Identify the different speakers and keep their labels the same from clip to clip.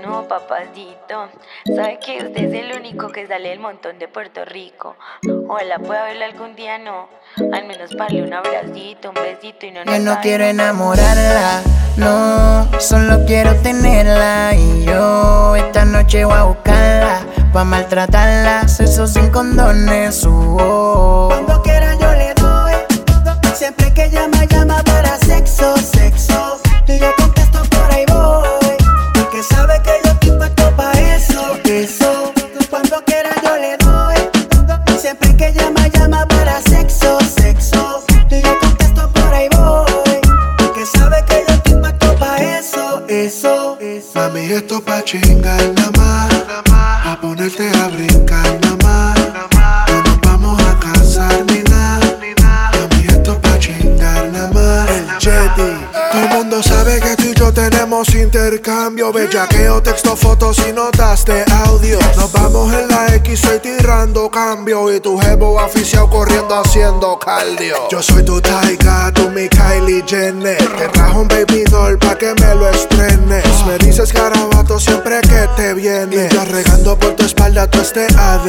Speaker 1: No, papacito, sabe que usted es el único que sale del montón de Puerto Rico. Ojalá pueda verlo algún día, no. Al menos darle un abracito, un besito y no nos
Speaker 2: Yo no
Speaker 1: sabe.
Speaker 2: quiero enamorarla, no, solo quiero tenerla. Y yo esta noche voy a buscarla, pa' maltratarla, sexo sin condones.
Speaker 3: Cuando quiera yo le doy, siempre que llama, llama para sexo, sexo. Y yo contesto por ahí voy, porque sabe que yo estoy puesto pa' eso, eso. Cuando quiera yo le doy, siempre que llama, llama para sexo, sexo. Y yo contesto por ahí voy, porque sabe que yo estoy puesto pa' eso, eso, eso.
Speaker 4: Mami, esto pa' chingar nada más, a ponerte a brincar nada más. No nos vamos a casar ni nada. Mami, esto pa' chingar nada más. El Jetty. Todo el mundo sabe que tú y yo tenemos intercambio. Bellaqueo, texto, fotos y notas de audio. Nos vamos en la X, estoy tirando cambio. Y tu jevo aficiado corriendo haciendo cardio. Yo soy tu Taiga, tú mi Kylie Jenner. Te trajo un baby doll pa' que me lo estrenes. Me dices garabato siempre que te viene. Y yo regando por tu espalda todo este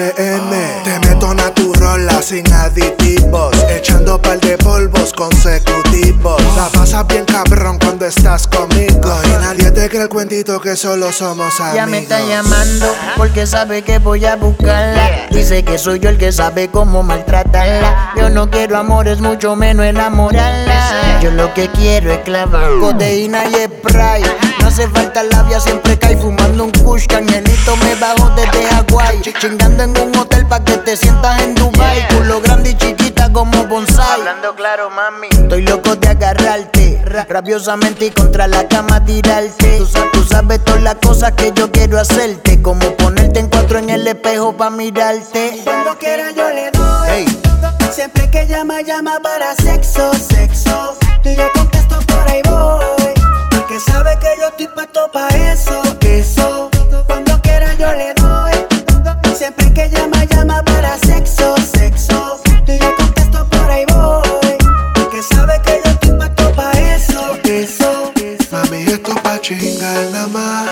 Speaker 4: ADN. Te meto naturola sin aditivos, echando par de polvos consecutivos. La pasas bien cabrón cuando estás conmigo, y nadie te cree el cuentito que solo somos amigos.
Speaker 2: Ya me está llamando porque sabe que voy a buscarla. Dice que soy yo el que sabe cómo maltratarla. Yo no quiero amores, mucho menos enamorarla. Yo lo que quiero es clavar codeína y spray. No hace falta labia, siempre cae fumando un kush. Canelito me bajo desde Hawái, chingando en un hotel pa' que te sientas en Dubai. Culo grande y chiquita como bonsai. Hablando claro, mami, estoy loco de agarrarte rabiosamente y contra la cama tirarte. Tú sabes todas las cosas que yo quiero hacerte, como ponerte en cuatro en el espejo pa' mirarte.
Speaker 3: Cuando quiera yo le doy, siempre que llama, llama para sexo, sexo. Y yo contesto por ahí voy, porque sabe que yo estoy puesto pa' eso, eso. Cuando quiera yo le doy, siempre que llama, llama para sexo, sexo. Y yo contesto por ahí voy, porque sabe que yo estoy puesto pa' eso, eso.
Speaker 4: Mami, esto pa' chingar nada más,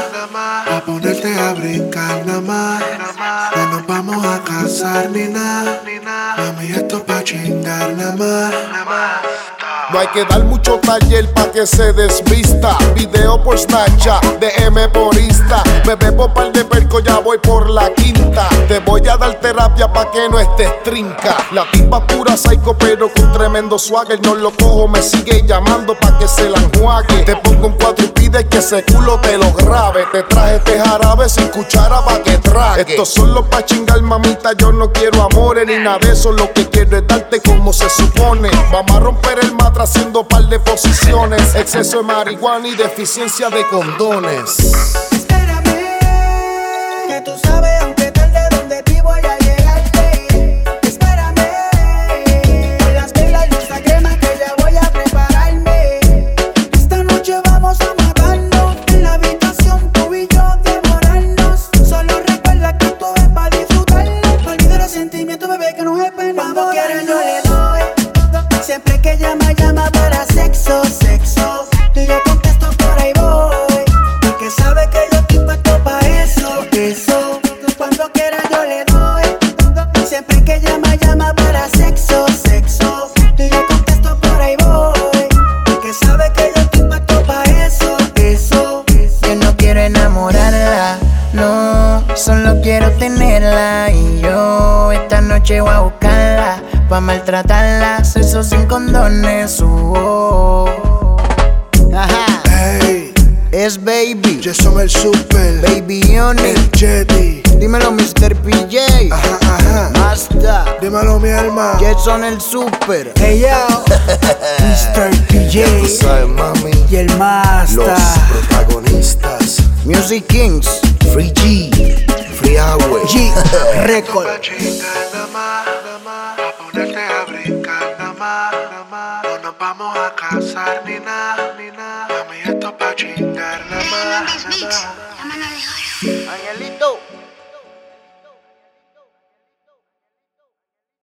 Speaker 4: a ponerte a brincar nada más. No nos vamos a casar ni nada. Mami, esto pa' chingar nada más.
Speaker 5: No hay que dar mucho taller pa' que se desvista. Video por Snapchat, DM por Insta. Me bebo par de perco, ya voy por la quinta. Te voy a dar terapia pa' que no estés trinca. La tipa pura psycho pero con tremendo swagger. No lo cojo, me sigue llamando pa' que se la enjuague. Te pongo un cuatro y pide que ese culo te lo grabe. Te traje este jarabe sin cuchara pa' que trague. Esto solo pa' chingar, mamita, yo no quiero amores ni nada de eso. Lo que quiero es darte como se supone. Vamos a romper el matra haciendo par de posiciones. Exceso de marihuana y deficiencia de condones.
Speaker 3: Espérame, que tú sabes, aunque tarde donde vivo voy a llegarte. Espérame, con las velas y esta crema que ya voy a prepararme. Esta noche vamos a matarnos en la habitación, tú y yo devorarnos. Solo recuerda que esto es para disfrutarlo. Olvida los sentimientos, bebé, que no es pena. Cuando quiera yo le doy, siempre que llama, llama para sexo, sexo. Y yo contesto por ahí voy, porque sabe que yo estoy puesto pa' eso, eso. Cuando quiera yo le doy, siempre que llama, llama para sexo, sexo. Y yo contesto por ahí voy, porque sabe que yo estoy puesto pa' eso, eso.
Speaker 2: Yo no quiero enamorarla, no, solo quiero tenerla. Y yo esta noche voy a buscarla, pa' maltratarla, sexo sin condones. Ajá,
Speaker 4: Hey,
Speaker 2: es Baby,
Speaker 4: Jason el Super,
Speaker 2: Baby Oni.
Speaker 4: el Jetty.
Speaker 2: Dímelo Mr. PJ,
Speaker 4: Ajá.
Speaker 2: Basta,
Speaker 4: Dímelo, mi alma.
Speaker 2: Jetson el Super.
Speaker 3: Hey yo, Mr.
Speaker 5: Tú
Speaker 3: PJ
Speaker 5: sabes, mami,
Speaker 3: y el
Speaker 5: los
Speaker 3: Master.
Speaker 5: protagonistas.
Speaker 2: Music Kings.
Speaker 5: Free G, Free Highway.
Speaker 3: G Record.
Speaker 4: Pa' chingar nada más, a ponerte a brincar nada más. No nos vamos a casar ni nada. Mami, esto pa' chingar nada más.